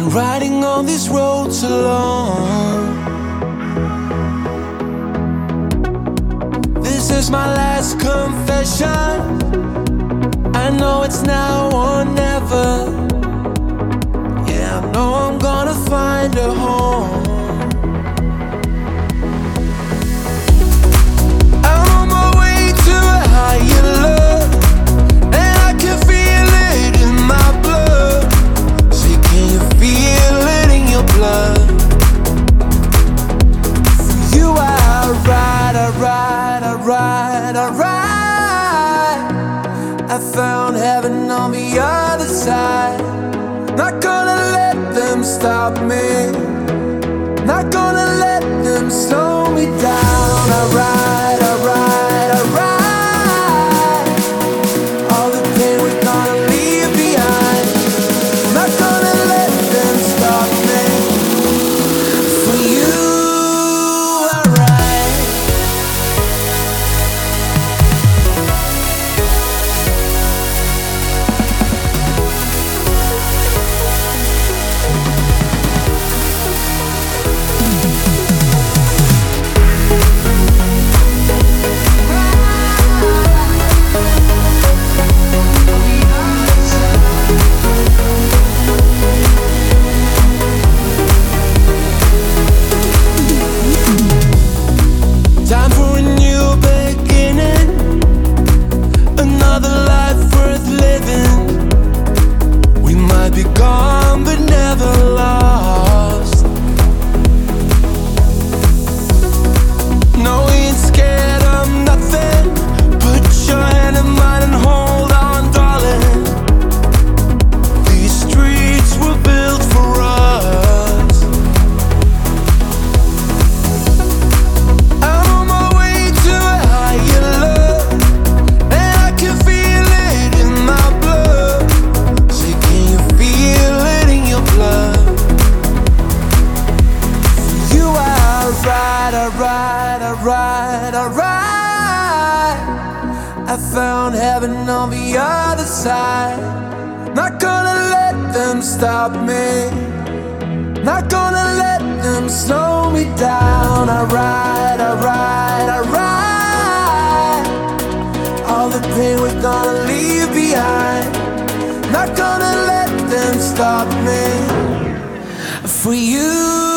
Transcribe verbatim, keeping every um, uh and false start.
riding on these roads alone. This is my last confession. I know it's now or never. Yeah, I know I'm gonna find a home. I'm on my way to a higher love, and I can feel it in my blood. Say, can you feel it in your blood? For you I ride, I ride, I ride, I ride. I found heaven on the other side. Not gonna let them stop me. Not gonna let them slow me down. I ride, I ride, I ride. All the pain we're gonna leave behind. Not gonna let them stop me. For you I ride. Time for a new beginning, another life worth living. We might be gone but never lost. No, we ain't scared of nothing. Put your hand in mine and hold on, darling. These streets were built for us. I'm on my way to a higher love, and I can feel it in my blood. Say, can you feel it in your blood? For you I ride, I ride, I ride, I ride. I found heaven on the other side. Not gonna let them stop me. Not gonna let them slow me down. I ride, I ride, I ride. All the pain we're gonna leave behind. Not gonna let them stop me. For you